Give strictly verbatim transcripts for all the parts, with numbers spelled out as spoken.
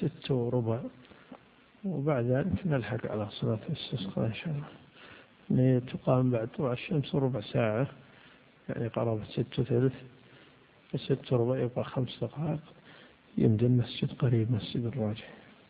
ست وربع، وبعد ذلك نلحق على صلاة الاستسقاء إن شاء الله. تقام بعد طلوع الشمس ربع ساعة، يعني قرابة ست وثلث، ست وربع يبقى خمس دقائق، يمدي المسجد قريب، مسجد الراجح.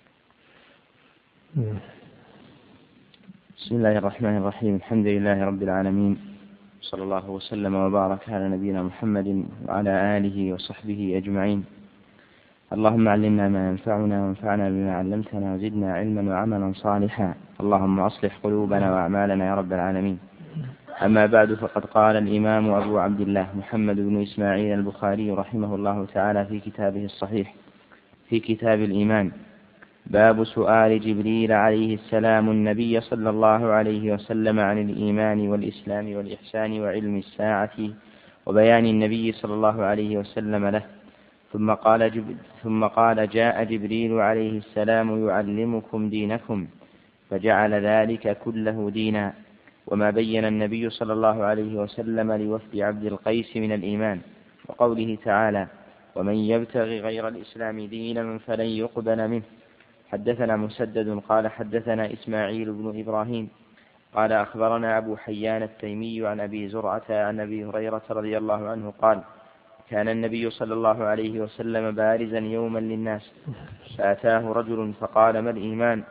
بسم الله الرحمن الرحيم. الحمد لله رب العالمين، صلى الله وسلم وبارك على نبينا محمد وعلى آله وصحبه أجمعين. اللهم علمنا ما ينفعنا وانفعنا بما علمتنا وزدنا علما وعملا صالحا. اللهم أصلح قلوبنا وأعمالنا يا رب العالمين. أما بعد، فقد قال الإمام أبو عبد الله محمد بن إسماعيل البخاري رحمه الله تعالى في كتابه الصحيح في كتاب الإيمان: باب سؤال جبريل عليه السلام النبي صلى الله عليه وسلم عن الإيمان والإسلام والإحسان وعلم الساعة، وبيان النبي صلى الله عليه وسلم له. ثم قال, جب... ثم قال جاء جبريل عليه السلام يعلمكم دينكم، فجعل ذلك كله دينا. وما بين النبي صلى الله عليه وسلم لوفد عبد القيس من الإيمان، وقوله تعالى: ومن يبتغي غير الإسلام دينا فلن يقبل منه. حدثنا مسدد قال حدثنا إسماعيل بن إبراهيم قال أخبرنا أبو حيان التيمي عن أبي زرعة عن أبي هريرة رضي الله عنه قال: كان النبي صلى الله عليه وسلم بارزا يوما للناس، فأتاه رجل فقال: ما الإيمان؟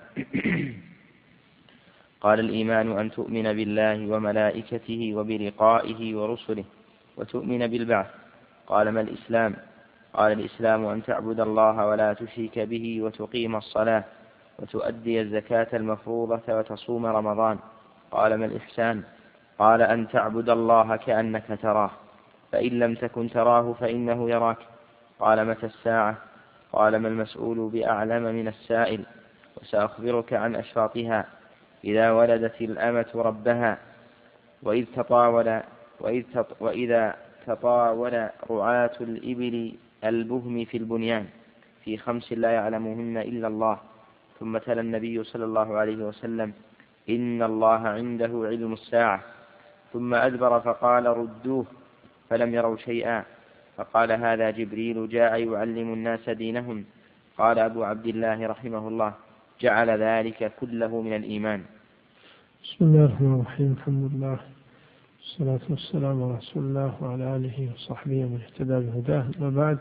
قال: الإيمان أن تؤمن بالله وملائكته وبلقائه ورسله وتؤمن بالبعث. قال: ما الإسلام؟ قال: الإسلام أن تعبد الله ولا تشرك به وتقيم الصلاة وتؤدي الزكاة المفروضة وتصوم رمضان. قال: ما الإحسان؟ قال: أن تعبد الله كأنك تراه، فإن لم تكن تراه فإنه يراك. قال: متى الساعة؟ قال: ما المسؤول بأعلم من السائل، وسأخبرك عن أشراطها: إذا ولدت الأمة ربها، وإذ تطاول وإذ تط وإذا تطاول رعاة الإبل البهم في البنيان، في خمس لا يعلمهن إلا الله. ثم تلا النبي صلى الله عليه وسلم: إن الله عنده علم الساعة. ثم أدبر فقال: ردوه، فلم يروا شيئا. فقال: هذا جبريل جاء يعلم الناس دينهم. قال أبو عبد الله رحمه الله: جعل ذلك كله من الإيمان. بسم الله الرحمن الرحيم. الحمد لله والصلاة والسلام على رسول الله وعلى آله وصحبه ومن اهتدى بهداه. ما بعد،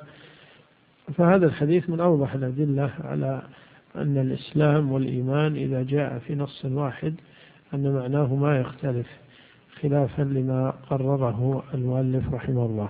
فهذا الحديث من أوضح الأدلة على أن الإسلام والإيمان إذا جاء في نص واحد أن معناه ما يختلف، خلافا لما قرره المؤلف رحمه الله.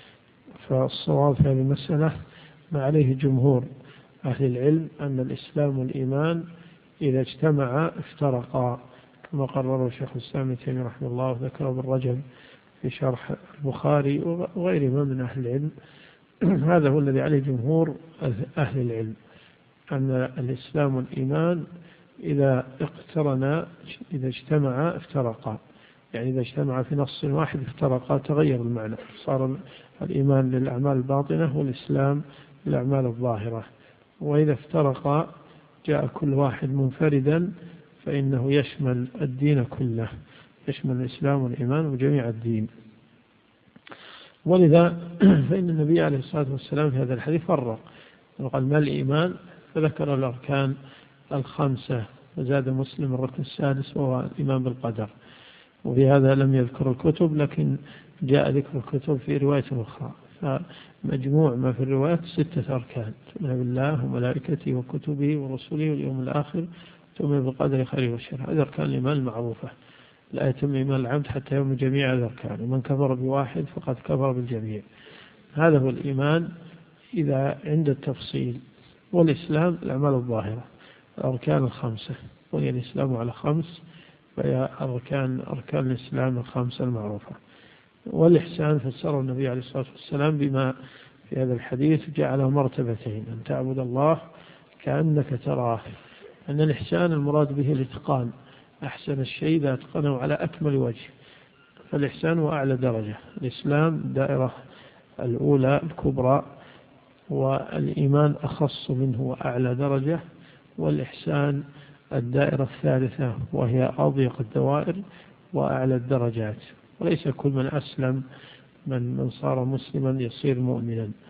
فالصواب في هذه المسألة ما عليه جمهور أهل العلم، أن الإسلام والإيمان إذا اجتمعا افترقا، كما قرره الشيخ الإسلام ابن تيمية رحمه الله وذكره ابن رجب في شرح البخاري وغيرهما من أهل العلم. هذا هو الذي عليه جمهور أهل العلم، أن الإسلام والإيمان إذا اقترنا إذا اجتمعا افترقا، يعني إذا اجتمعا في نص واحد افترقا، تغير المعنى، صار الإيمان للأعمال الباطنة والإسلام للأعمال الظاهرة. وإذا افترقا جاء كل واحد منفردا، فإنه يشمل الدين كله، يشمل الإسلام والإيمان وجميع الدين. ولذا فإن النبي عليه الصلاة والسلام في هذا الحديث فرق، وقال: ما الإيمان؟ فذكر الأركان الخمسة، وزاد مسلم الركن السادس وهو الإيمان بالقدر. وفي هذا لم يذكر الكتب، لكن جاء ذكر الكتب في رواية أخرى. فمجموع ما في الروايات ستة أركان: تؤمن بالله وملائكته وكتبه ورسله واليوم الآخر، تؤمن بالقدر خيره وشره. هذه أركان الإيمان المعروفة، لا يتم إيمان العبد حتى يؤمن جميع الأركان، ومن كفر بواحد فقد كفر بالجميع. هذا هو الإيمان إذا عند التفصيل. والإسلام الأعمال الظاهرة، الأركان الخمسة، وهي الإسلام على خمس، فهي أركان أركان الإسلام الخمسة المعروفة. والإحسان فسره النبي عليه الصلاة والسلام بما في هذا الحديث جعله مرتبتين: أن تعبد الله كأنك تراه. أن الإحسان المراد به الإتقان، أحسن الشيء إذا أتقنه على أكمل وجه، فالإحسان هو أعلى درجة. الإسلام دائرة الأولى الكبرى، والإيمان أخص منه وأعلى درجة، والإحسان الدائرة الثالثة وهي أضيق الدوائر وأعلى الدرجات. وليس كل من أسلم من من صار مسلما يصير مؤمنا،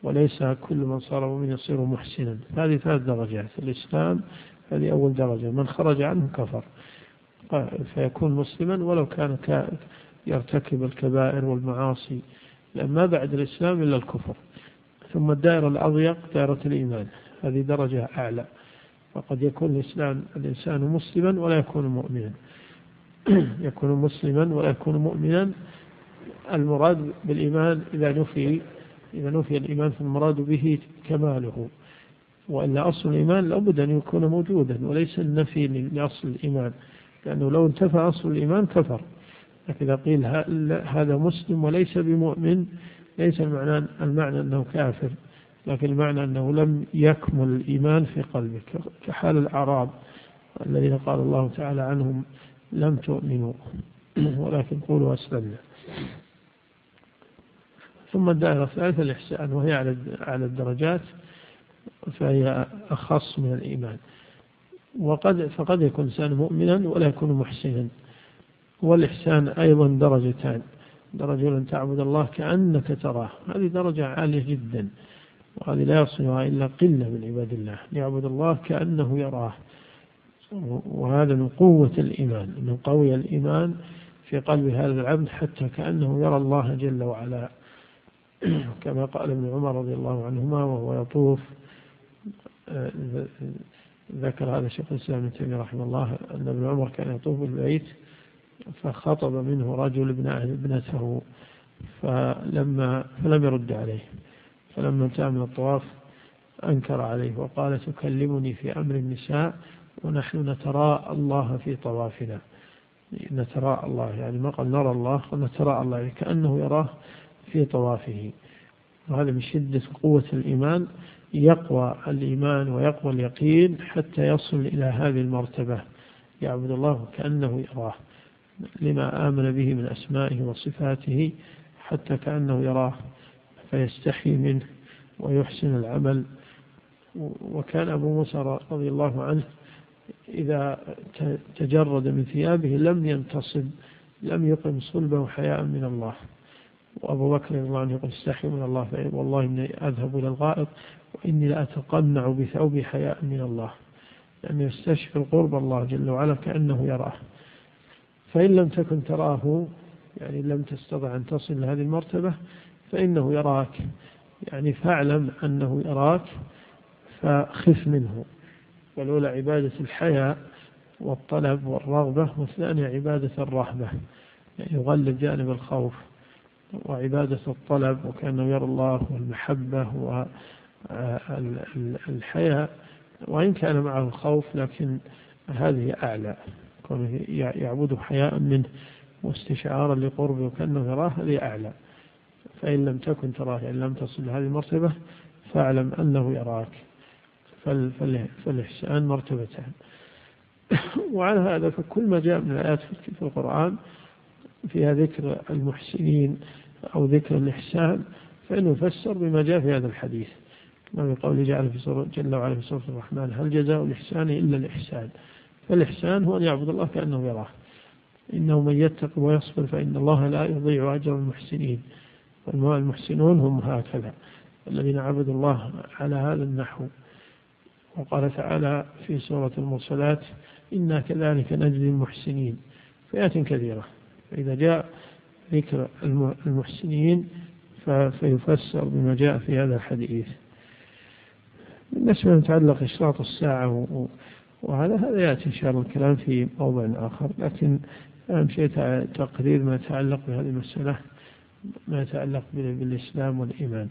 وليس كل من صار مؤمنا يصير محسنا. هذه ثلاث درجات. الإسلام هذه أول درجة، من خرج عنه كفر فيكون مسلما ولو كان يرتكب الكبائر والمعاصي، لأن ما بعد الإسلام إلا الكفر. ثم الدائرة الأضيق دائرة الإيمان، هذه درجة أعلى، وقد يكون الإسلام الإنسان مسلما ولا يكون مؤمنا يكون مسلما ولا يكون مؤمنا. المراد بالإيمان إذا نفي إذا نفي الإيمان فالمراد به كماله، وإلا أصل الإيمان لابد أن يكون موجودا وليس النفي لأصل الإيمان، لأنه لو انتفى أصل الإيمان كفر. لكن إذا قيل هذا مسلم وليس بمؤمن ليس المعنى المعنى أنه كافر، لكن المعنى أنه لم يكمل الإيمان في قلبه، كحال الأعراب الذين قال الله تعالى عنهم لم تؤمنوا ولكن قولوا أسلمنا. ثم الدائرة الثالثة الإحسان، وهي على الدرجات، فهي أخص من الإيمان. وقد فقد يكون إنسان مؤمنا ولا يكون محسنا. والإحسان أيضا درجتان، درجة أن تعبد الله كأنك تراه، هذه درجة عالية جدا، وهذه لا يصلها إلا قلة من عباد الله، يعبد الله كأنه يراه. وهذا من قوة الإيمان، من قوي الإيمان في قلب هذا العبد حتى كأنه يرى الله جل وعلا، كما قال ابن عمر رضي الله عنهما وهو يطوف. ذكر هذا شيخ الإسلام ابن تيمية رحمه الله أن ابن عمر كان يطوف بالبيت فخطب منه رجل ابنته فلما فلم يرد عليه، فلما انتهى من الطواف أنكر عليه وقال تكلمني في أمر النساء ونحن نتراءى الله في طوافنا. نتراءى الله يعني ما قال نرى الله، نتراءى الله يعني كأنه يراه في طوافه. وهذا من شدة قوة الإيمان، يقوى الإيمان ويقوى اليقين حتى يصل إلى هذه المرتبة، يعبد الله كأنه يراه لما آمن به من أسمائه وصفاته، حتى كأنه يراه فيستحي منه ويحسن العمل. وكان أبو موسى رضي الله عنه إذا تجرد من ثيابه لم ينتصب، لم يقم صلبه حياء من الله. وأبو بكر رضي الله عنه يقول استحي من الله، والله إني أذهب إلى الغائط وإني لأتقنع بثوبي حياء من الله، لأنه يستشفي القرب الله جل وعلا كأنه يراه. فإن لم تكن تراه يعني لم تستطع أن تصل لهذه المرتبة فإنه يراك، يعني فاعلم أنه يراك فخف منه. والأولى عبادة الحياء والطلب والرغبة، والثانية عبادة الرهبة يعني يغلب جانب الخوف، وعبادة الطلب وكأنه يرى الله والمحبة والحياء، وإن كان معه الخوف لكن هذه أعلى، كونه يعبد حياء منه واستشعارا لقربه وكأنه يراه، هذه أعلى. فإن لم تكن تراه يعني لم تصل لهذه المرتبة فاعلم أنه يراك. فالإحسان مرتبتان. وعلى هذا فكل ما جاء من الآيات في القرآن فيها ذكر المحسنين أو ذكر الإحسان فإنه يفسر بما جاء في هذا الحديث، كما بقوله جعل في سورة جل وعلا في سورة الرحمن هل جزاء الإحسان إلا الإحسان. فالإحسان هو أن يعبد الله كأنه يراه، إنه من يتق ويصبر فإن الله لا يضيع أجر المحسنين. والمحسنون هم هكذا الذين عبدوا الله على هذا النحو. وقال تعالى في سورة المرسلات إنا كذلك نجزي المحسنين، فئات كثيرة. فإذا جاء ذكر المحسنين فيفسر بما جاء في هذا الحديث. بالنسبة لتعلق إشراط الساعة وهذا هذا يأتي إن شاء الله الكلام في موضع آخر، لكن أهم شيء تقرير ما يتعلق بهذه المسألة، ما يتعلق بالإسلام والإيمان.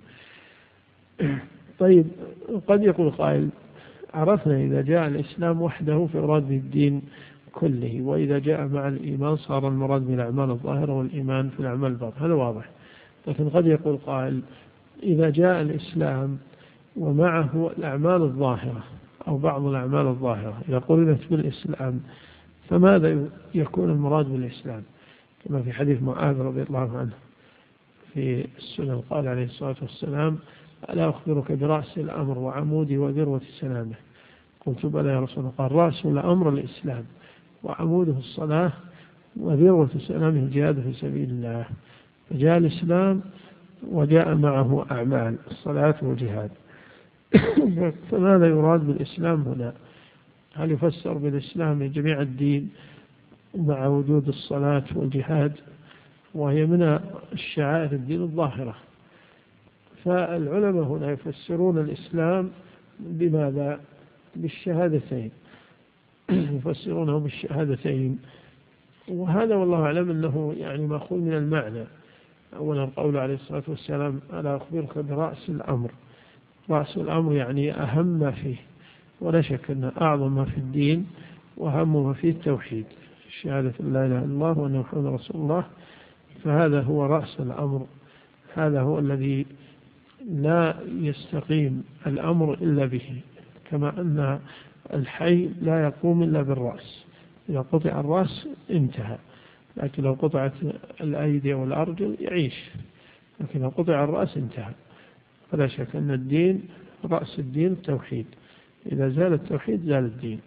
طيب قد يقول قائل عرفنا إذا جاء الإسلام وحده فيراد به الدين كله، وإذا جاء مع الإيمان صار المراد بالأعمال الظاهرة والإيمان في الأعمال الباطنة، هذا واضح. لكن قد يقول قائل إذا جاء الإسلام ومعه الأعمال الظاهرة أو بعض الأعمال الظاهرة، إذا قلت بالإسلام فماذا يكون المراد بالإسلام؟ كما في حديث معاذ رضي الله عنه في السنن قال عليه الصلاة والسلام ألا أخبرك برأس الأمر وعموده وذروة سلامه؟ قلت بلى يا رسول الله. قال رأس الأمر الإسلام وعموده الصلاة وذروة سلامه الجهاد في سبيل الله. فجاء الإسلام وجاء معه أعمال الصلاة والجهاد. فماذا يراد بالإسلام هنا؟ هل يفسر بالإسلام جميع الدين مع وجود الصلاة والجهاد، وهي من الشعائر الدين الظاهرة؟ فالعلماء هنا يفسرون الإسلام بماذا؟ بالشهادتين، يفسرونه بالشهادتين. وهذا والله أعلم أنه يعني مأخوذ من المعنى. أولا قول عليه الصلاة والسلام: ألا أخبرك برأس الأمر. رأس الأمر يعني أهم ما فيه، ولا شك أن أعظم ما في الدين وأهم ما فيه التوحيد، شهادة لا إله إلا الله وأن محمد رسول الله. فهذا هو رأس الأمر، هذا هو الذي لا يستقيم الأمر إلا به، كما أن الحي لا يقوم إلا بالرأس. إذا قطع الرأس انتهى، لكن لو قطعت الأيدي والأرجل يعيش، لكن لو قطع الرأس انتهى. فلا شك أن الدين رأس الدين التوحيد، إذا زال التوحيد زال الدين.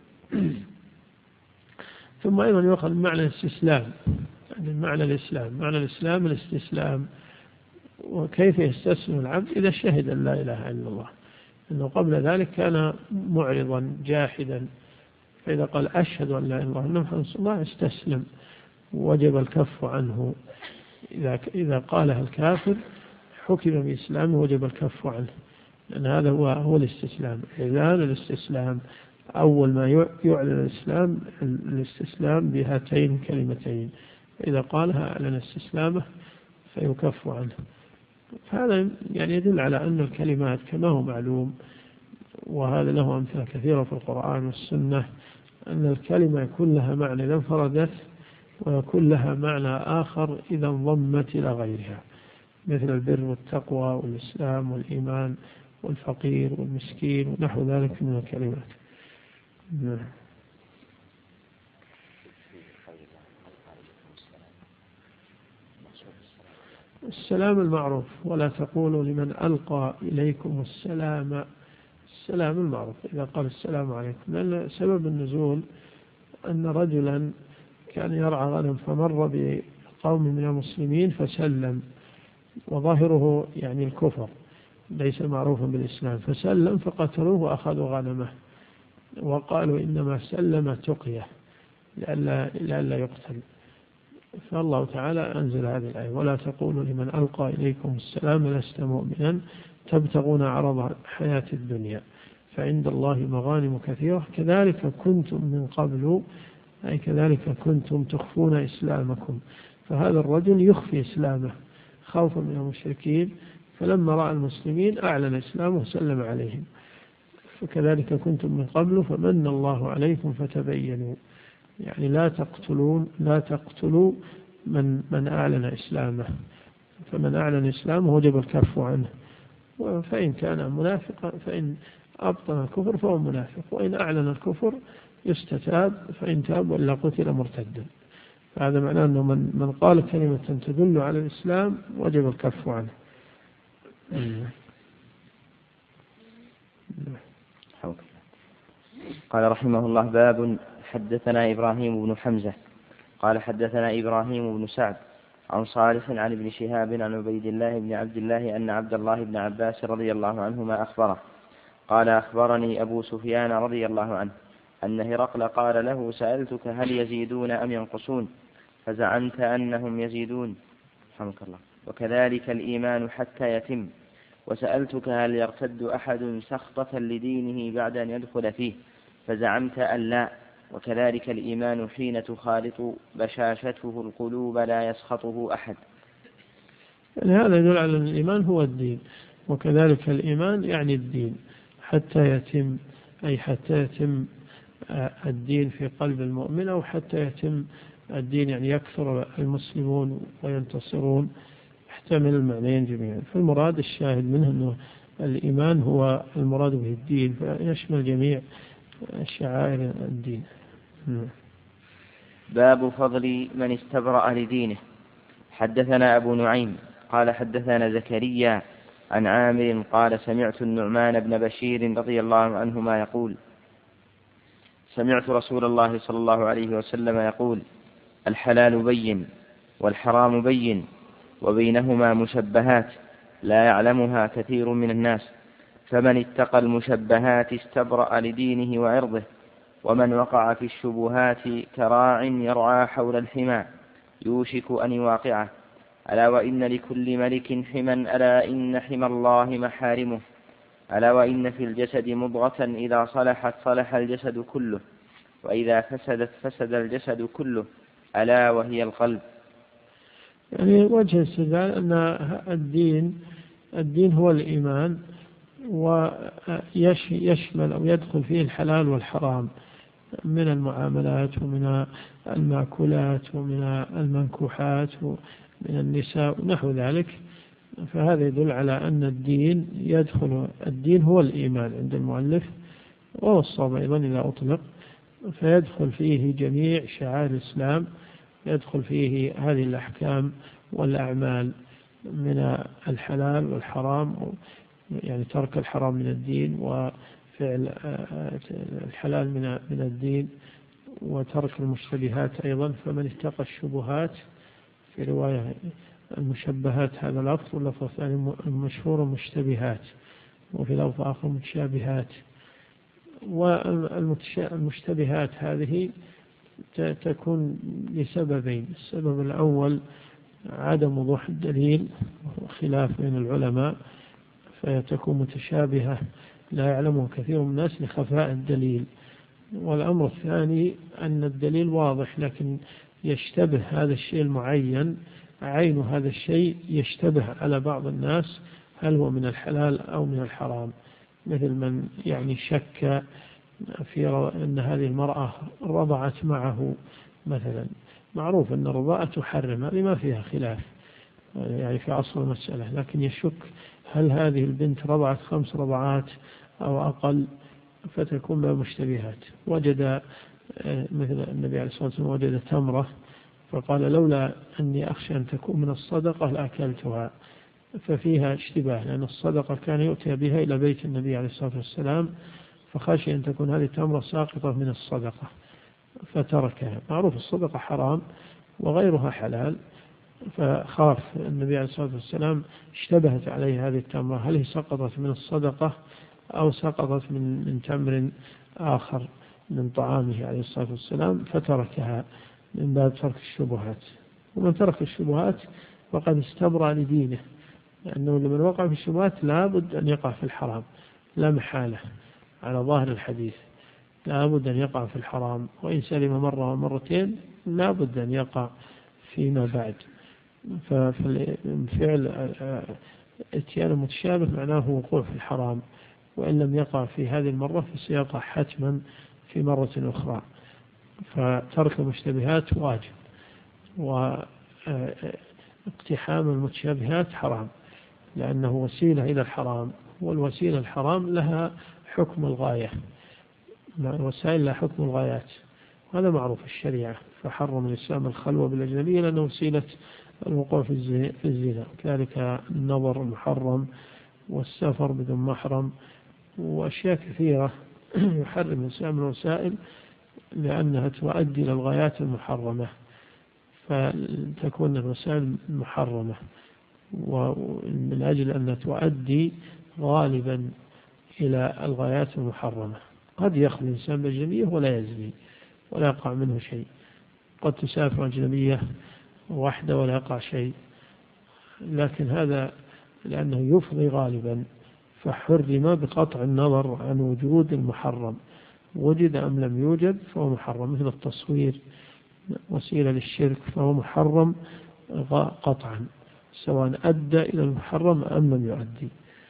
ثم أيضا يؤخذ معنى الاستسلام، يعني معنى الإسلام، معنى الإسلام الاستسلام. وكيف يستسلم العبد؟ إذا شهد أن لا إله إلا الله، إنه قبل ذلك كان معرضا جاحدا، فإذا قال أشهد أن لا إله إلا الله وأن محمدا رسول الله استسلم، وجب الكف عنه. إذا إذا قالها الكافر حكم بإسلامه وجب الكف عنه، لأن هذا هو هو الاستسلام. إعلان الاستسلام، أول ما يعلن الإسلام الاستسلام بهاتين الكلمتين، إذا قالها أعلن استسلامه فيكف عنه. هذا يعني يدل على أن الكلمات كما هو معلوم، وهذا له أمثلة كثيرة في القرآن والسنة، أن الكلمة يكون لها معنى إذا انفردت، ويكون لها معنى آخر إذا انضمت إلى غيرها، مثل البر والتقوى والإسلام والإيمان والفقير والمسكين ونحو ذلك من الكلمات. السلام المعروف، ولا تقولوا لمن ألقى إليكم السلام. السلام المعروف إذا قال السلام عليكم، لأن سبب النزول أن رجلا كان يرعى غنم فمر بقوم من المسلمين فسلم، وظاهره يعني الكفر ليس معروفا بالإسلام، فسلم فقتلوه وأخذوا غنمه، وقالوا إنما سلم تقية لئلا لئلا يقتل. فالله تعالى أنزل هذه الآية: ولا تقولوا لمن ألقى إليكم السلام لست مؤمنا تبتغون عرض حياة الدنيا فعند الله مغانم كثيرة كذلك كنتم من قبل، أي كذلك كنتم تخفون إسلامكم. فهذا الرجل يخفي إسلامه خوفا من المشركين، فلما رأى المسلمين أعلن إسلامه وسلم عليهم. فكذلك كنتم من قبل فمن الله عليكم فتبينوا، يعني لا تقتلون لا تقتلوا من من أعلن إسلامه، فمن أعلن إسلامه وجب الكف عنه. فإن كان منافقا فإن أبطن الكفر فهو منافق، وإن أعلن الكفر يستتاب، فإن تاب ولا قتل مرتدا. فهذا معناه أنه من من قال كلمة تدل على الإسلام وجب الكف عنه. قال رحمه الله: باب حدثنا إبراهيم بن حمزة قال حدثنا إبراهيم بن سعد عن صالح عن ابن شهاب عن عبيد الله بن عبد الله أن عبد الله بن عباس رضي الله عنهما أخبره قال: أخبرني أبو سفيان رضي الله عنه أن هرقل قال له: سألتك هل يزيدون أم ينقصون؟ فزعمت أنهم يزيدون رحمك الله، وكذلك الإيمان حتى يتم. وسألتك هل يرتد أحد سخطة لدينه بعد أن يدخل فيه؟ فزعمت أن لا، وكذلك الإيمان حين تخالط بشاشته القلوب لا يسخطه أحد. يعني هذا يدل على أن الإيمان هو الدين، وكذلك الإيمان يعني الدين حتى يتم، أي حتى يتم الدين في قلب المؤمن، أو حتى يتم الدين يعني يكثر المسلمون وينتصرون، يحتمل المعنيين جميعا. فالمراد الشاهد منه أنه الإيمان هو المراد به الدين، فيشمل جميع شعائر الدين. باب فضل من استبرأ لدينه. حدثنا أبو نعيم قال حدثنا زكريا عن عامر قال: سمعت النعمان بن بشير رضي الله عنهما يقول: سمعت رسول الله صلى الله عليه وسلم يقول: الحلال بين والحرام بين وبينهما مشبهات، لا يعلمها كثير من الناس، فمن اتقى المشبهات استبرأ لدينه وعرضه، ومن وقع في الشبهات كراع يرعى حول الحمى يوشك أن يواقعه. ألا وإن لكل ملك حما، ألا إن حمى الله محارمه. ألا وإن في الجسد مضغة إذا صلحت صلح الجسد كله، وإذا فسدت فسد الجسد كله، ألا وهي القلب. يعني وجه الاستدلال أن الدين الدين هو الإيمان، ويشمل أو يدخل فيه الحلال والحرام من المعاملات ومن المأكولات ومن المنكوحات ومن النساء ونحو ذلك. فهذا يدل على أن الدين يدخل الدين هو الإيمان عند المؤلف، وهو الصواب أيضا إذا أطلق، فيدخل فيه جميع شعائر الإسلام، يدخل فيه هذه الأحكام والأعمال من الحلال والحرام، يعني ترك الحرام من الدين، وفعل الحلال من الدين، وترك المشتبهات أيضا. فمن اتقى الشبهات، في رواية المشبهات هذا لفظ، واللفظ الثاني المشهور مشتبهات، وفي لفظ آخر متشابهات. والمشتبهات هذه تكون لسببين: السبب الأول عدم وضوح الدليل وخلاف بين العلماء، فتكون متشابهة لا يعلمه كثير من الناس لخفاء الدليل. والأمر الثاني أن الدليل واضح لكن يشتبه هذا الشيء المعين، عين هذا الشيء يشتبه على بعض الناس هل هو من الحلال أو من الحرام، مثل من يعني شك في أن هذه المرأة رضعت معه مثلا، معروف أن الرضاعة تحرم، هذه ما فيها خلاف يعني في أصل المسألة، لكن يشك هل هذه البنت رضعت خمس رضعات أو أقل، فتكون بها مشتبهات. وجد مثل النبي عليه الصلاة والسلام وجد تمرة فقال لولا أني أخشى أن تكون من الصدقة لأكلتها، ففيها اشتباه، لأن الصدقة كان يؤتي بها إلى بيت النبي عليه الصلاة والسلام، فخشي أن تكون هذه التمرة ساقطة من الصدقة فتركها. معروف الصدقة حرام وغيرها حلال، فخاف النبي عليه الصلاة والسلام، اشتبهت عليه هذه التمرة هل هي سقطت من الصدقة أو سقطت من من تمر آخر من طعامه عليه الصلاة والسلام، فتركها من باب ترك الشبهات. ومن ترك الشبهات فقد استبرأ لدينه، لأنه لمن وقع في الشبهات لابد أن يقع في الحرام لا محالة، على ظاهر الحديث لابد أن يقع في الحرام، وإن سلم مرة ومرتين لابد أن يقع فيما بعد. فالفعل اتيان المتشابه معناه وقوع في الحرام، وإن لم يقع في هذه المرة فسيقع حتما في مرة أخرى. فترك المشتبهات واجب، واقتحام المتشابهات حرام، لأنه وسيلة إلى الحرام، والوسيلة الحرام لها حكم الغاية، الوسائل لها حكم الغايات، هذا معروف في الشريعة. فحرم الإسلام الخلوة بالأجنبية لأنه وسيلة الوقوع في الزنا، كذلك النظر المحرم والسفر بدون محرم وأشياء كثيرة يحرم الإسلام الوسائل لأنها تؤدي إلى الغايات المحرمة، فتكون الوسائل محرمة، ومن أجل أن تؤدي غالبا إلى الغايات المحرمة. قد يخلو الإنسان بالأجنبية ولا يزني ولا يقع منه شيء، قد تسافر أجنبية واحدة ولا يقع شيء، لكن هذا لأنه يفضي غالبا فحرم بقطع النظر عن وجود المحرم، وجد أم لم يوجد فهو محرم، مثل التصوير وسيلة للشرك فهو محرم قطعا سواء أدى إلى المحرم أم لم يؤدي.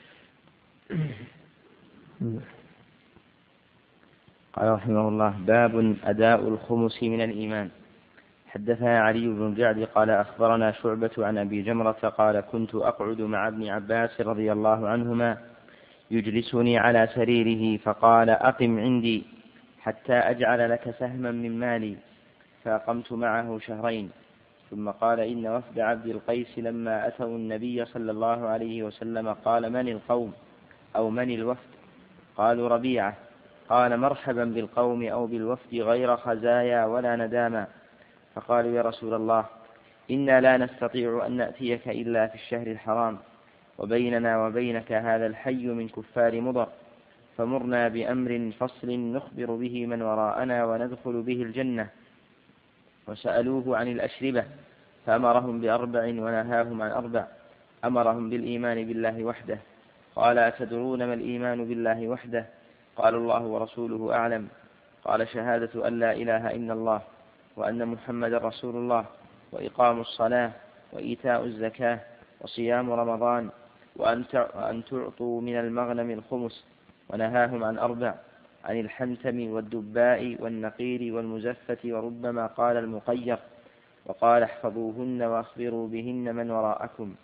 قال رحمه الله: باب أداء الخمس من الإيمان. حدثنا علي بن الجعد قال أخبرنا شعبة عن أبي جمرة قال كنت أقعد مع ابن عباس رضي الله عنهما يجلسني على سريره فقال أقم عندي حتى أجعل لك سهما من مالي، فأقمت معه شهرين. ثم قال إن وفد عبد القيس لما أتوا النبي صلى الله عليه وسلم قال من القوم أو من الوفد؟ قالوا ربيعة. قال مرحبا بالقوم أو بالوفد غير خزايا ولا نداما. فقالوا يا رسول الله إنا لا نستطيع أن نأتيك إلا في الشهر الحرام، وبيننا وبينك هذا الحي من كفار مضر، فمرنا بأمر فصل نخبر به من وراءنا وندخل به الجنة. وسألوه عن الأشربة فأمرهم بأربع ونهاهم عن أربع. أمرهم بالإيمان بالله وحده. قال: أتدرون ما الإيمان بالله وحده؟ قالوا: الله ورسوله أعلم. قال: شهادة أن لا إله إلا الله وأن محمد رسول الله، وإقام الصلاة، وإيتاء الزكاة، وصيام رمضان، وأن تعطوا من المغنم الخمس. ونهاهم عن أربع: عن الحنتم والدباء والنقير والمزفة، وربما قال المقير. وقال: احفظوهن وأخبروا بهن من وراءكم.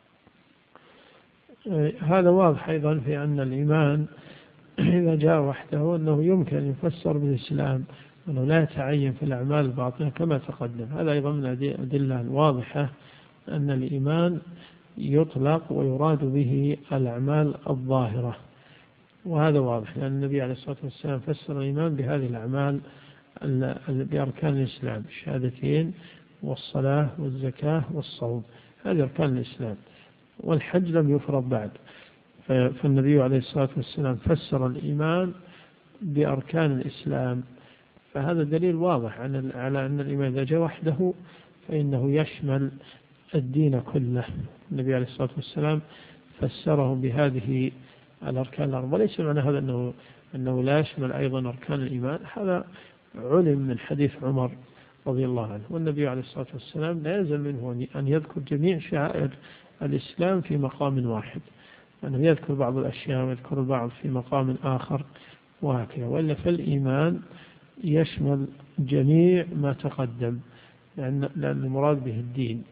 هذا واضح أيضا في أن الإيمان إذا جاء وحده أنه يمكن أن يفسر بالإسلام، أنه لا يتعين في الأعمال الباطنة كما تقدم. هذا أيضا من الأدلة الواضحة أن الإيمان يطلق ويراد به الأعمال الظاهرة، وهذا واضح لأن النبي عليه الصلاة والسلام فسر الإيمان بهذه الأعمال بأركان الإسلام: الشهادتين والصلاة والزكاة والصوم، هذه أركان الإسلام. والحج لم يفرض بعد، فالنبي عليه الصلاة والسلام فسر الإيمان بأركان الإسلام، فهذا دليل واضح على أن الإيمان إذا جاء وحده فإنه يشمل الدين كله. النبي عليه الصلاة والسلام فسره بهذه الأركان الأربعة، وليس معنى هذا أنه, أنه لا يشمل أيضا أركان الإيمان، هذا علم من حديث عمر رضي الله عنه. والنبي عليه الصلاة والسلام لا يلزم منه أن يذكر جميع شعائر الإسلام في مقام واحد، أنه يذكر بعض الأشياء ويذكر البعض في مقام آخر وهكذا، وإلا فالإيمان يشمل جميع ما تقدم، لأن المراد به الدين.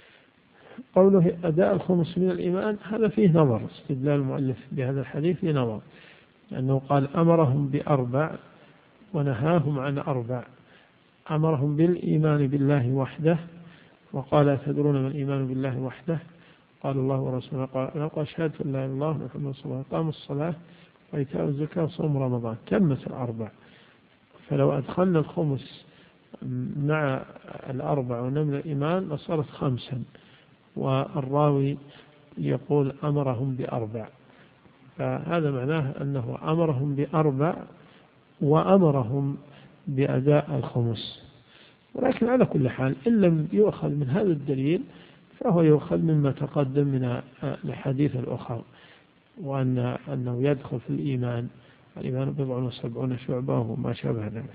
قوله أداء الخمس من الإيمان هذا فيه نظر، استدلال المؤلف بهذا الحديث فيه نظر، لأنه قال: أمرهم بأربع ونهاهم عن أربع. أمرهم بالإيمان بالله وحده، وقال: أتدرون ما الإيمان بالله وحده؟ قال: الله ورسوله. قال: شهادة أن لا إله إلا الله محمد رسول الله، قام الصلاة، وإيتاء الزكاة، وصوم رمضان. تمت الأربع. فلو أدخلنا الخمس مع الأربع ونمل الإيمان لصارت خمسا، والراوي يقول: أمرهم بأربع، فهذا معناه أنه أمرهم بأربع وأمرهم بأداء الخمس. ولكن على كل حال إن لم يؤخذ من هذا الدليل فهو يؤخذ مما تقدم من الحديث الأخر، وأن أنه يدخل في الإيمان، الإيمان بضع وسبعون شعبة وما شابه ذلك.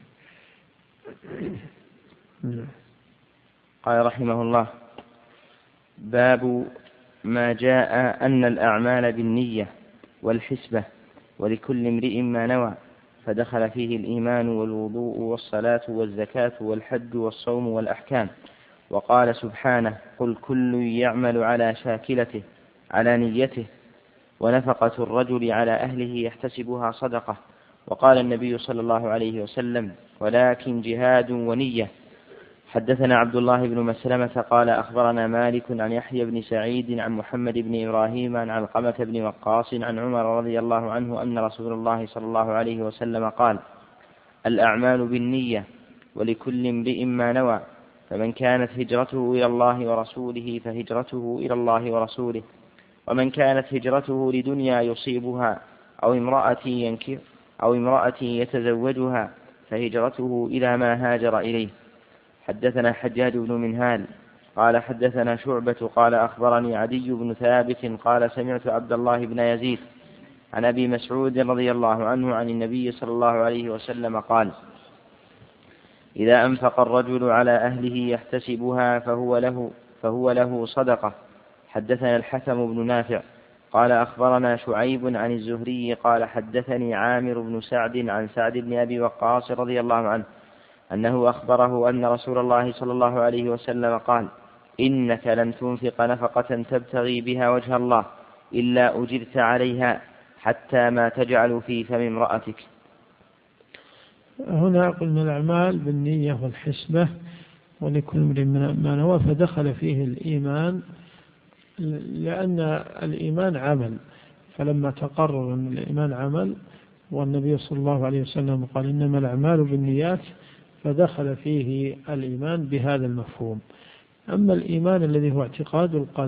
قال رحمه الله: باب ما جاء أن الأعمال بالنية والحسبة ولكل امرئ ما نوى، فدخل فيه الإيمان والوضوء والصلاة والزكاة والحج والصوم والأحكام. وقال سبحانه: قل كل يعمل على شاكلته على نيته، ونفقة الرجل على أهله يحتسبها صدقة. وقال النبي صلى الله عليه وسلم: ولكن جهاد ونية. حدثنا عبد الله بن مسلمة قال: أخبرنا مالك عن يحيى بن سعيد عن محمد بن إبراهيم عن علقمة بن وقاص عن عمر رضي الله عنه أن رسول الله صلى الله عليه وسلم قال: الأعمال بالنية ولكل امرئ ما نوى، فمن كانت هجرته إلى الله ورسوله فهجرته إلى الله ورسوله، ومن كانت هجرته لدنيا يصيبها أو امرأة ينكر أو امرأة يتزوجها فهجرته إلى ما هاجر إليه. حدثنا حجاج بن منهال قال: حدثنا شعبة قال: أخبرني عدي بن ثابت قال: سمعت عبد الله بن يزيد عن أبي مسعود رضي الله عنه عن النبي صلى الله عليه وسلم قال: إذا أنفق الرجل على أهله يحتسبها فهو له, فهو له صدقة. حدثنا الحكم بن نافع قال: أخبرنا شعيب عن الزهري قال: حدثني عامر بن سعد عن سعد بن أبي وقاص رضي الله عنه أنه أخبره أن رسول الله صلى الله عليه وسلم قال: إنك لن تنفق نفقة تبتغي بها وجه الله إلا أجرت عليها حتى ما تجعل في فم امرأتك. هنا قلنا الأعمال بالنية والحسبة ولكل امرئ ما نوى، فدخل فيه الإيمان، لأن الإيمان عمل، فلما تقرر أن الإيمان عمل والنبي صلى الله عليه وسلم قال: إنما الأعمال بالنيات، فدخل فيه الإيمان بهذا المفهوم. أما الإيمان الذي هو اعتقاد القلب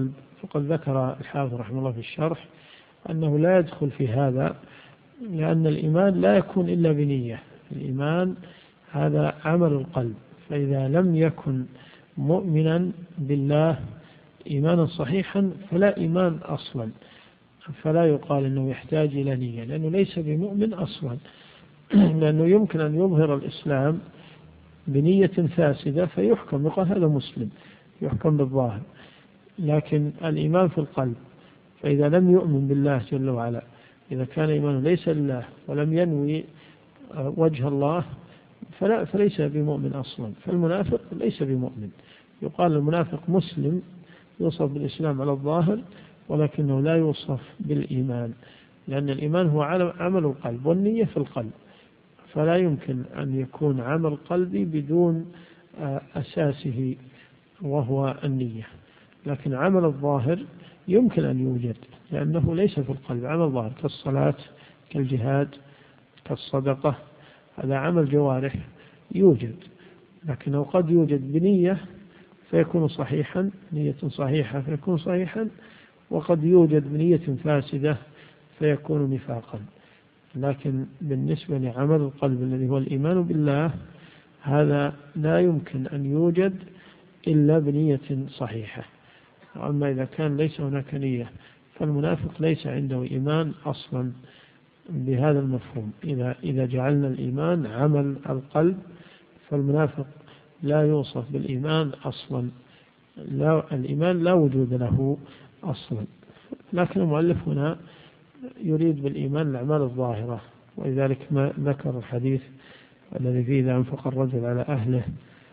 وقد ذكر الحافظ رحمه الله في الشرح أنه لا يدخل في هذا، لأن الإيمان لا يكون إلا بنية. الإيمان هذا عمل القلب، فإذا لم يكن مؤمنا بالله إيمانا صحيحا فلا إيمان أصلا، فلا يقال أنه يحتاج إلى نية، لأنه ليس بمؤمن أصلا. لأنه يمكن أن يظهر الإسلام بنية فاسدة فيحكم، يقال هذا مسلم، يحكم بالظاهر. لكن الإيمان في القلب، فإذا لم يؤمن بالله جل وعلا، إذا كان إيمانه ليس لله ولم ينوي وجه الله فلا فليس بمؤمن أصلا. فالمنافق ليس بمؤمن، يقال المنافق مسلم يوصف بالإسلام على الظاهر ولكنه لا يوصف بالإيمان، لأن الإيمان هو عمل القلب والنية في القلب، فلا يمكن أن يكون عمل قلبي بدون أساسه وهو النية. لكن عمل الظاهر يمكن أن يوجد، لأنه ليس في القلب عمل ظاهر كالصلاة كالجهاد كالصدقة، هذا عمل جوارح يوجد، لكنه قد يوجد بنية فيكون صحيحا، نية صحيحة فيكون صحيحا، وقد يوجد بنية فاسدة فيكون نفاقا. لكن بالنسبة لعمل القلب الذي هو الإيمان بالله، هذا لا يمكن أن يوجد إلا بنية صحيحة. أما إذا كان ليس هناك نية فالمنافق ليس عنده إيمان أصلا بهذا المفهوم. إذا إذا جعلنا الإيمان عمل القلب فالمنافق لا يوصف بالإيمان أصلا، لا الإيمان لا وجود له أصلا. لكن المؤلف هنا يريد بالإيمان الأعمال الظاهرة، ولذلك ما ذكر الحديث الذي فيه إذا أنفق الرجل على أهله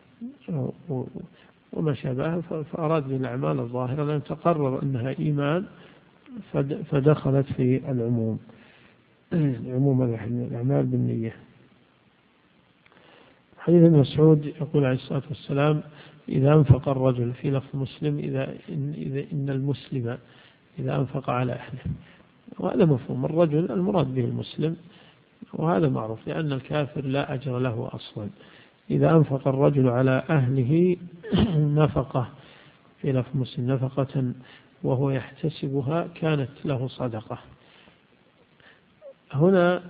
وما شابه، فأراد بالأعمال الظاهرة لأن تقرر أنها إيمان فدخلت في العموم، عموم الأعمال بالنية. حديث ابن مسعود يقول عليه الصلاة والسلام إذا أنفق الرجل، في لفظ مسلم إذا إن, إذا إن المسلم إذا أنفق على أهله، وهذا مفهوم الرجل المراد به المسلم، وهذا معروف لأن الكافر لا أجر له أصلا. إذا أنفق الرجل على أهله نفقة، في لفظ مسلم نفقة وهو يحتسبها كانت له صدقة. هنا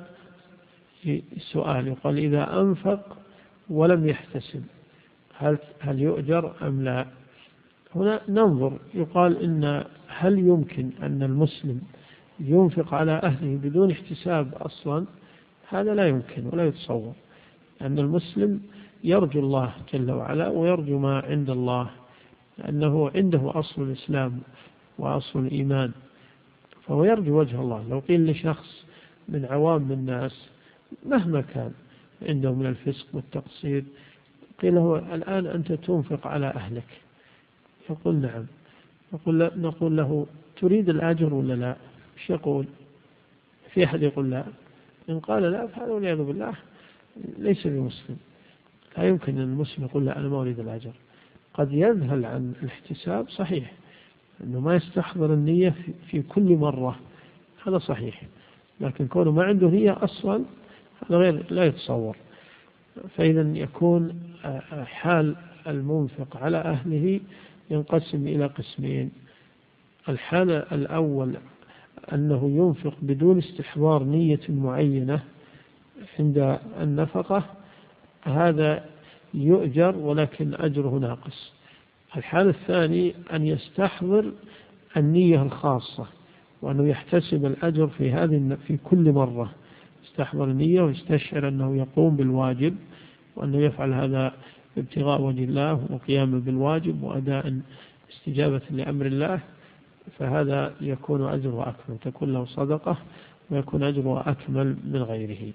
السؤال يقال إذا أنفق ولم يحتسب هل هل يؤجر أم لا؟ هنا ننظر، يقال إن هل يمكن أن المسلم ينفق على أهله بدون احتساب أصلا؟ هذا لا يمكن ولا يتصور، أن المسلم يرجو الله جل وعلا ويرجو ما عند الله، لأنه عنده أصل الإسلام وأصل الإيمان، فهو يرجو وجه الله. لو قيل لشخص من عوام الناس مهما كان عنده من الفسق والتقصير، قيل له الآن أنت تنفق على أهلك، يقول نعم، يقول نقول له تريد الأجر ولا لا؟ ايش يقول؟ في أحد يقول لا؟ إن قال لا فهذا والعياذ بالله ليس بمسلم. لا يمكن أن المسلم يقول لا أنا ما أريد الأجر. قد يذهل عن الاحتساب صحيح، أنه ما يستحضر النية في كل مرة، هذا صحيح، لكن كونه ما عنده نية أصلا هذا غير لا يتصور. فإذا يكون حال المنفق على أهله ينقسم إلى قسمين. الحالة الأول أنه ينفق بدون استحضار نية معينة عند النفقة، هذا يؤجر ولكن أجره ناقص. الحالة الثانية أن يستحضر النية الخاصة، وأنه يحتسب الأجر في هذه في كل مرة، يستحضر النية ويستشعر أنه يقوم بالواجب، وأنه يفعل هذا ابتغاء وجه الله وقياما بالواجب وأداء استجابة لأمر الله، فهذا يكون أجره أكمل، تكون له صدقة ويكون أجره أكمل من غيره.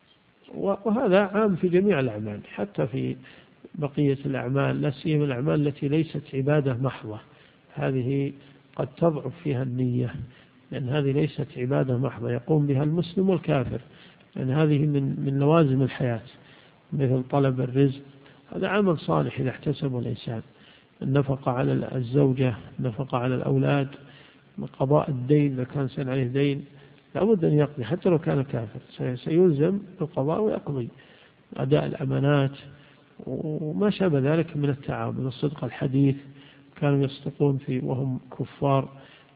وهذا عام في جميع الأعمال، حتى في بقية الأعمال، لا سيما الأعمال التي ليست عبادة محضة، هذه قد تضعف فيها النية، لأن هذه ليست عبادة محضة يقوم بها المسلم والكافر، لأن هذه من من لوازم الحياة، مثل طلب الرزق، هذا عمل صالح إذا احتسبه الإنسان. النفقة على الزوجة، النفقة على الأولاد، قضاء الدين إذا كان سن عليه دين لابد أن يقضي حتى لو كان كافر، سيلزم بالقضاء ويقضي. أداء الأمانات وما شابه ذلك من التعامل، الصدق الحديث كانوا يصدقون في وهم كفار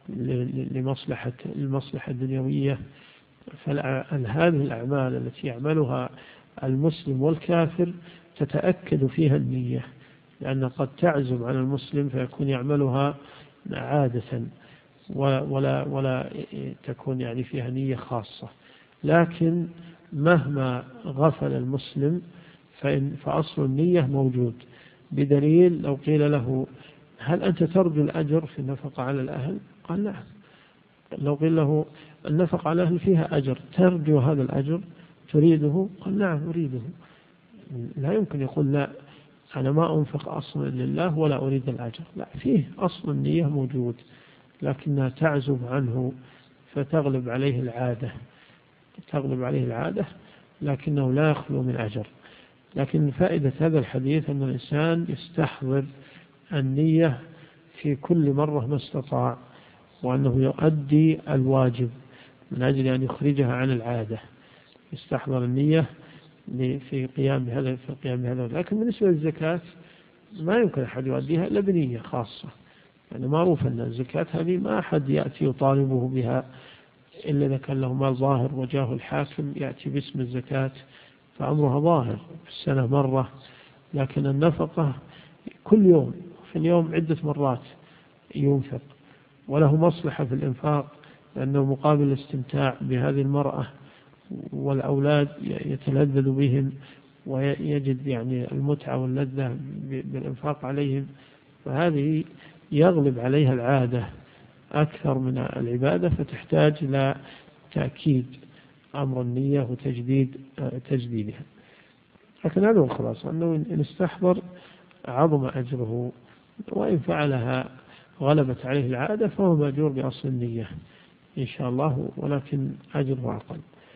لمصلحة المصلحة الدنيوية. فهذه الأعمال التي يعملها المسلم والكافر تتأكد فيها النية، لأن قد تعزم على المسلم فيكون يعملها عادة ولا ولا تكون يعني فيها نية خاصة. لكن مهما غفل المسلم فإن فأصل النية موجود، بدليل لو قيل له هل أنت ترجو الأجر في النفقة على الأهل؟ قال نعم. لو قيل له النفقة على الأهل فيها أجر، ترجو هذا الأجر تريده؟ قال نعم أريده. لا يمكن يقول لا أنا ما أنفق أصلا لله ولا أريد الأجر، لا، فيه أصل النية موجود لكنها تعزب عنه فتغلب عليه العادة تغلب عليه العادة لكنه لا يخلو من أجر. لكن فائدة هذا الحديث أن الإنسان يستحضر النية في كل مرة ما استطاع، وأنه يؤدي الواجب من أجل أن يخرجها عن العادة، يستحضر النية في قيام بهذا في القيام بهذا. لكن بالنسبة للزكاة ما يمكن أحد يؤديها إلا بنية خاصة، يعني معروف أن الزكاة هذه ما أحد يأتي يطالبه بها إلا إذا كان له مال ظاهر وجاه الحاكم يأتي باسم الزكاة فأمرها ظاهر في السنة مرة. لكن النفقة كل يوم في اليوم عدة مرات ينفق، وله مصلحة في الإنفاق لأنه مقابل الاستمتاع بهذه المرأة والأولاد يتلذذ بهم ويجد يعني المتعة واللذة بالإنفاق عليهم، فهذه يغلب عليها العادة أكثر من العبادة، فتحتاج إلى تأكيد أمر النية وتجديد تجديدها. لكن هذا هو الخلاصة، أنه إن استحضر عظم أجره، وإن فعلها غلبت عليه العادة فهو مأجور بأصل النية إن شاء الله، ولكن أجره أقل.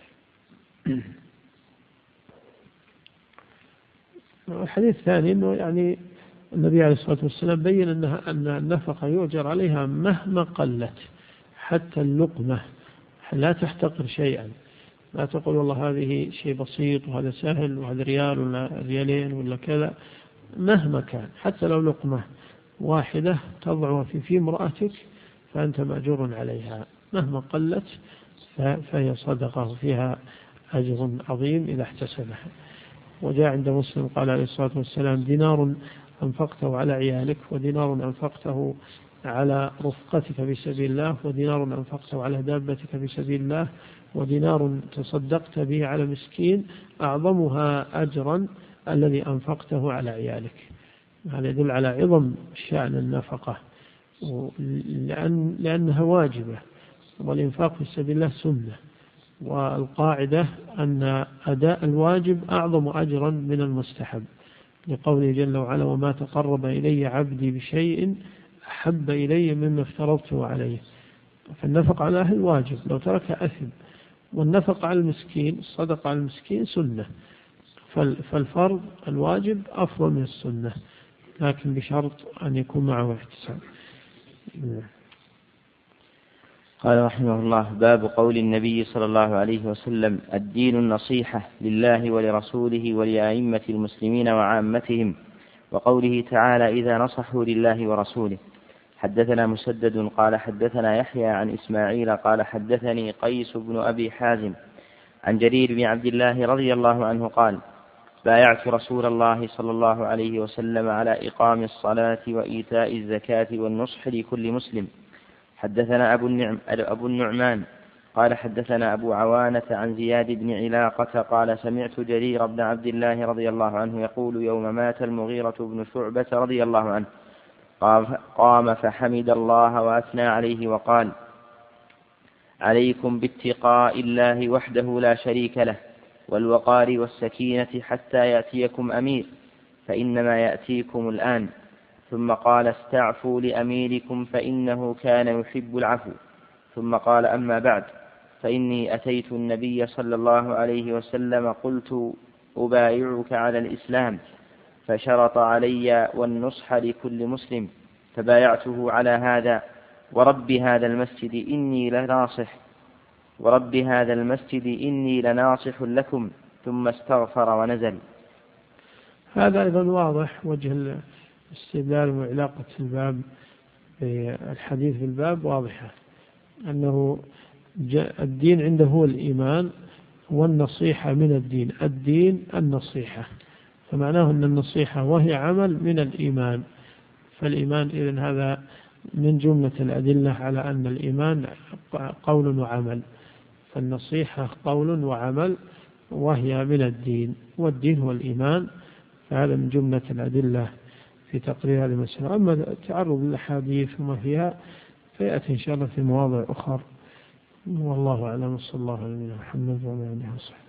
الحديث الثاني أنه يعني النبي عليه الصلاة والسلام بين أنها أن النفقة يؤجر عليها مهما قلت، حتى اللقمة لا تحتقر شيئا، لا تقول والله هذه شيء بسيط وهذا سهل وهذا ريال ولا ريالين ولا كذا، مهما كان حتى لو لقمة واحدة تضعها في في امرأتك فأنت مأجور عليها مهما قلت، فهي صدقة فيها أجر عظيم إذا احتسبها. وجاء عند مسلم قال عليه الصلاة والسلام دينار أنفقته على عيالك، ودينار أنفقته على رفقتك في سبيل الله، ودينار أنفقته على دابتك في سبيل الله، ودينار تصدقت به على مسكين، أعظمها أجرا الذي أنفقته على عيالك. هذا يدل على عظم شأن النفقة، لأن لأنها واجبة، والإنفاق في سبيل الله سنة، والقاعدة أن أداء الواجب أعظم أجرا من المستحب، لقوله جل وعلا وما تقرب إلي عبدي بشيء أحب إلي مما افترضته عليه. فالنفق على أهل واجب لو ترك أثم، والنفق على المسكين الصدقة على المسكين سنة، فالفرض الواجب أفضل من السنة، لكن بشرط أن يكون معه احتساب. قال رحمه الله باب قول النبي صلى الله عليه وسلم الدين النصيحة لله ولرسوله ولأئمة المسلمين وعامتهم، وقوله تعالى إذا نصحوا لله ورسوله. حدثنا مسدد قال حدثنا يحيى عن إسماعيل قال حدثني قيس بن أبي حازم عن جرير بن عبد الله رضي الله عنه قال بايعت رسول الله صلى الله عليه وسلم على إقام الصلاة وإيتاء الزكاة والنصح لكل مسلم. حدثنا أبو, النعم أبو النعمان قال حدثنا أبو عوانة عن زياد بن علاقة قال سمعت جرير بن عبد الله رضي الله عنه يقول يوم مات المغيرة بن شعبة رضي الله عنه قام فحمد الله وأثنى عليه وقال عليكم باتقاء الله وحده لا شريك له والوقار والسكينة حتى يأتيكم أمير فإنما يأتيكم الآن. ثم قال استعفوا لأميركم فإنه كان يحب العفو. ثم قال أما بعد فإني أتيت النبي صلى الله عليه وسلم قلت أبايعك على الإسلام فشرط علي والنصح لكل مسلم فبايعته على هذا ورب هذا المسجد إني لناصح ورب هذا المسجد إني لناصح لكم. ثم استغفر ونزل. هذا أيضا واضح وجه استدلال وعلاقة الباب بالحديث في الباب واضحة، أنه الدين عنده هو الإيمان والنصيحة من الدين، الدين النصيحة، فمعناه أن النصيحة وهي عمل من الإيمان، فالإيمان إذن هذا من جملة الأدلة على أن الإيمان قول وعمل، فالنصيحة قول وعمل وهي من الدين، والدين هو الإيمان، فهذا من جملة الأدلة في تقرير هذه المسألة. أما تعرض الأحاديث وما فيها فيأتي إن شاء الله في مواضع أخرى، والله أعلم. صلى الله عليه وسلم. محمد وعلى آله وصحبه.